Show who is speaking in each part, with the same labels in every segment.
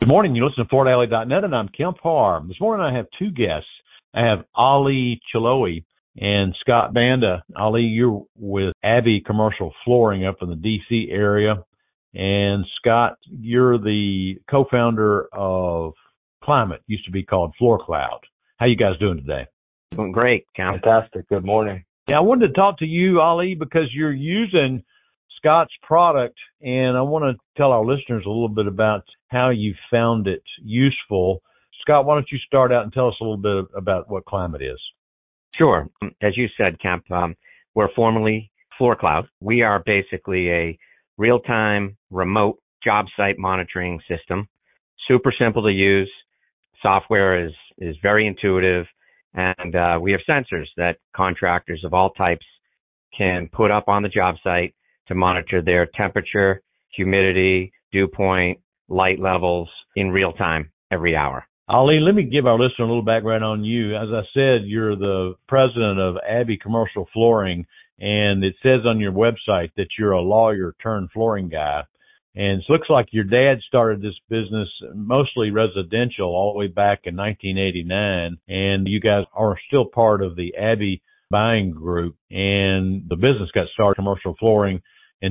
Speaker 1: Good morning. You listen to FloorDaily.net, and I'm Kemp Harr. This morning I have two guests. I have Ali Chiloui and Scott Banda. Ali, you're with Abbey Commercial Flooring up in the D.C. area. And Scott, you're the co-founder of Climate, used to be called Floor Cloud. How you guys doing today?
Speaker 2: Doing great, Kemp.
Speaker 3: Fantastic. Good morning.
Speaker 1: Yeah, I wanted to talk to you, Ali, because you're using Scott's product, and I want to tell our listeners a little bit about how you found it useful. Scott, why don't you start out and tell us a little bit about what Climate is?
Speaker 2: Sure. As you said, Kemp, we're formerly Floor Cloud. We are basically a real-time remote job site monitoring system. Super simple to use. Software is very intuitive, and we have sensors that contractors of all types can put up on the job site to monitor their temperature, humidity, dew point, light levels in real time every hour.
Speaker 1: Ali, let me give our listener a little background on you. As I said, you're the president of Abbey Commercial Flooring, and it says on your website that you're a lawyer turned flooring guy. And it looks like your dad started this business mostly residential all the way back in 1989, and you guys are still part of the Abbey buying group, and the business got started, commercial flooring, in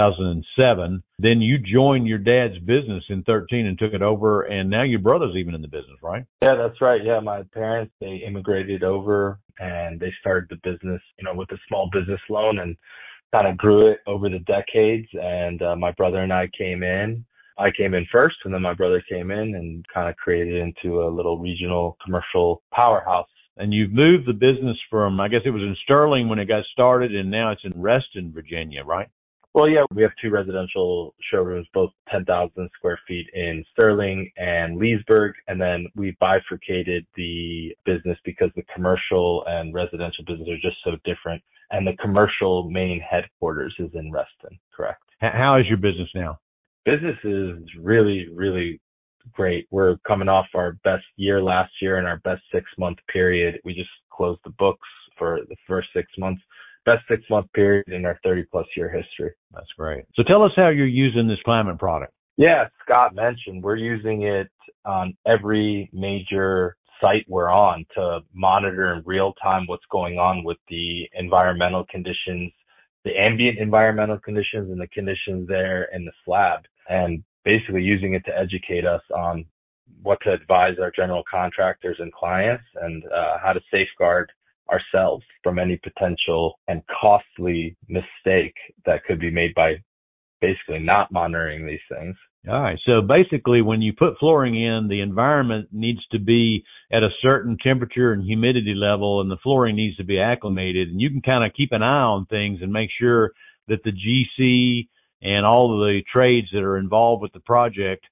Speaker 1: 2007. Then you joined your dad's business in 2013 and took it over, and now your brother's even in the business, right?
Speaker 3: Yeah, that's right. Yeah, my parents, they immigrated over and they started the business, with a small business loan and kind of grew it over the decades. And my brother and I came in. I came in first, and then my brother came in and kind of created it into a little regional commercial powerhouse.
Speaker 1: And you've moved the business from, I guess it was in Sterling when it got started, and now it's in Reston, Virginia, right?
Speaker 3: Well, yeah, we have two residential showrooms, both 10,000 square feet in Sterling and Leesburg. And then we bifurcated the business because the commercial and residential business are just so different. And the commercial main headquarters is in Reston, correct?
Speaker 1: How is your business now?
Speaker 3: Business is really, really great. We're coming off our best year last year and our best 6-month period. We just closed the books for the first 6 months. Best 6-month period in our 30-plus year history.
Speaker 1: That's great. So tell us how you're using this Climate product.
Speaker 3: Yeah, Scott mentioned we're using it on every major site we're on to monitor in real time what's going on with the environmental conditions, the ambient environmental conditions and the conditions there in the slab, and basically using it to educate us on what to advise our general contractors and clients and how to safeguard ourselves from any potential and costly mistake that could be made by basically not monitoring these things.
Speaker 1: All right. So basically, when you put flooring in, the environment needs to be at a certain temperature and humidity level, and the flooring needs to be acclimated. And you can kind of keep an eye on things and make sure that the GC and all of the trades that are involved with the project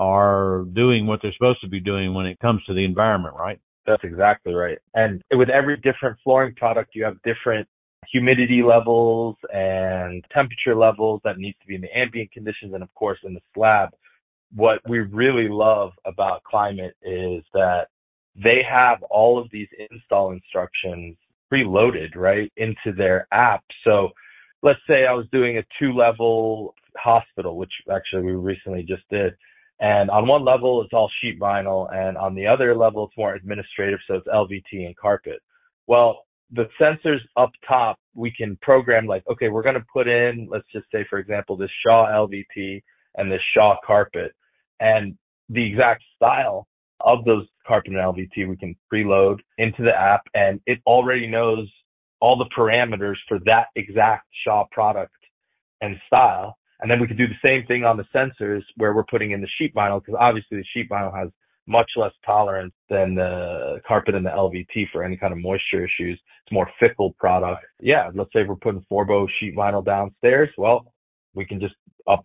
Speaker 1: are doing what they're supposed to be doing when it comes to the environment, right?
Speaker 3: That's exactly right. And with every different flooring product, you have different humidity levels and temperature levels that needs to be in the ambient conditions and, of course, in the slab. What we really love about Climate is that they have all of these install instructions preloaded right into their app. So let's say I was doing a 2-level hospital, which actually we recently just did. And on one level, it's all sheet vinyl, and on the other level, it's more administrative, so it's LVT and carpet. Well, the sensors up top, we can program like, okay, we're going to put in, let's just say, for example, this Shaw LVT and this Shaw carpet, and the exact style of those carpet and LVT we can preload into the app, and it already knows all the parameters for that exact Shaw product and style. And then we can do the same thing on the sensors where we're putting in the sheet vinyl, because obviously the sheet vinyl has much less tolerance than the carpet and the LVT for any kind of moisture issues. It's more fickle product. Yeah, let's say we're putting Forbo sheet vinyl downstairs. Well, we can just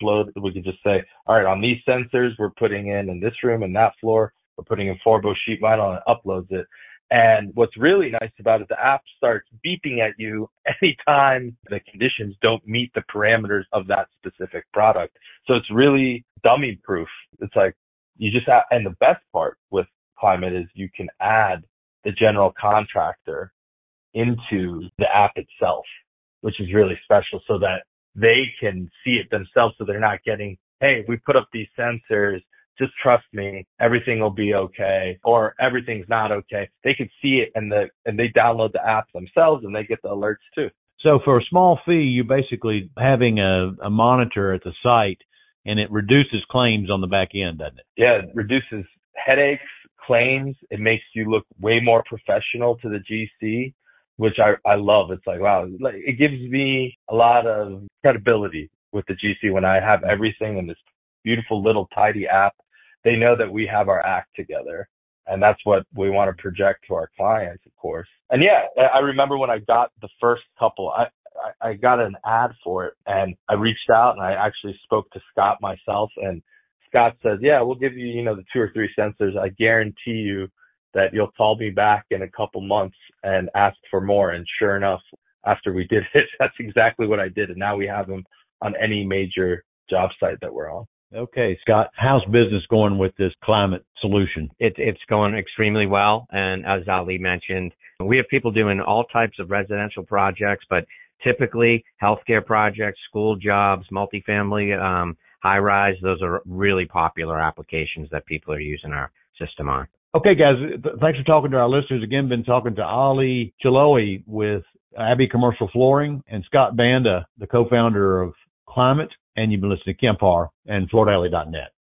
Speaker 3: we can just say, all right, on these sensors, we're putting in this room and that floor, we're putting in Forbo sheet vinyl, and it uploads it. And what's really nice about it, the app starts beeping at you anytime the conditions don't meet the parameters of that specific product. So it's really dummy proof. It's like you just have, and the best part with Climate is you can add the general contractor into the app itself, which is really special, so that they can see it themselves. So they're not getting, hey, we put up these sensors, just trust me, everything will be okay, or everything's not okay. They can see it and they download the app themselves and they get the alerts too.
Speaker 1: So for a small fee, you're basically having a monitor at the site, and it reduces claims on the back end, doesn't it?
Speaker 3: Yeah, it reduces headaches, claims. It makes you look way more professional to the GC, which I love. It's like, wow, like, it gives me a lot of credibility with the GC when I have everything in this beautiful little tidy app. They know that we have our act together. And that's what we want to project to our clients, of course. And yeah, I remember when I got the first couple, I got an ad for it and I reached out and I actually spoke to Scott myself, and Scott says, yeah, we'll give you, the 2 or 3 sensors. I guarantee you that you'll call me back in a couple months and ask for more. And sure enough, after we did it, that's exactly what I did. And now we have them on any major job site that we're on.
Speaker 1: Okay, Scott, how's business going with this climate solution?
Speaker 2: It's going extremely well. And as Ali mentioned, we have people doing all types of residential projects, but typically healthcare projects, school jobs, multifamily, high rise. Those are really popular applications that people are using our system on.
Speaker 1: Okay, guys, thanks for talking to our listeners. Again, been talking to Ali Chiloe with Abbey Commercial Flooring and Scott Banda, the co-founder of Climate, and you've been listening to Kemp Harr and FloorDaily.net.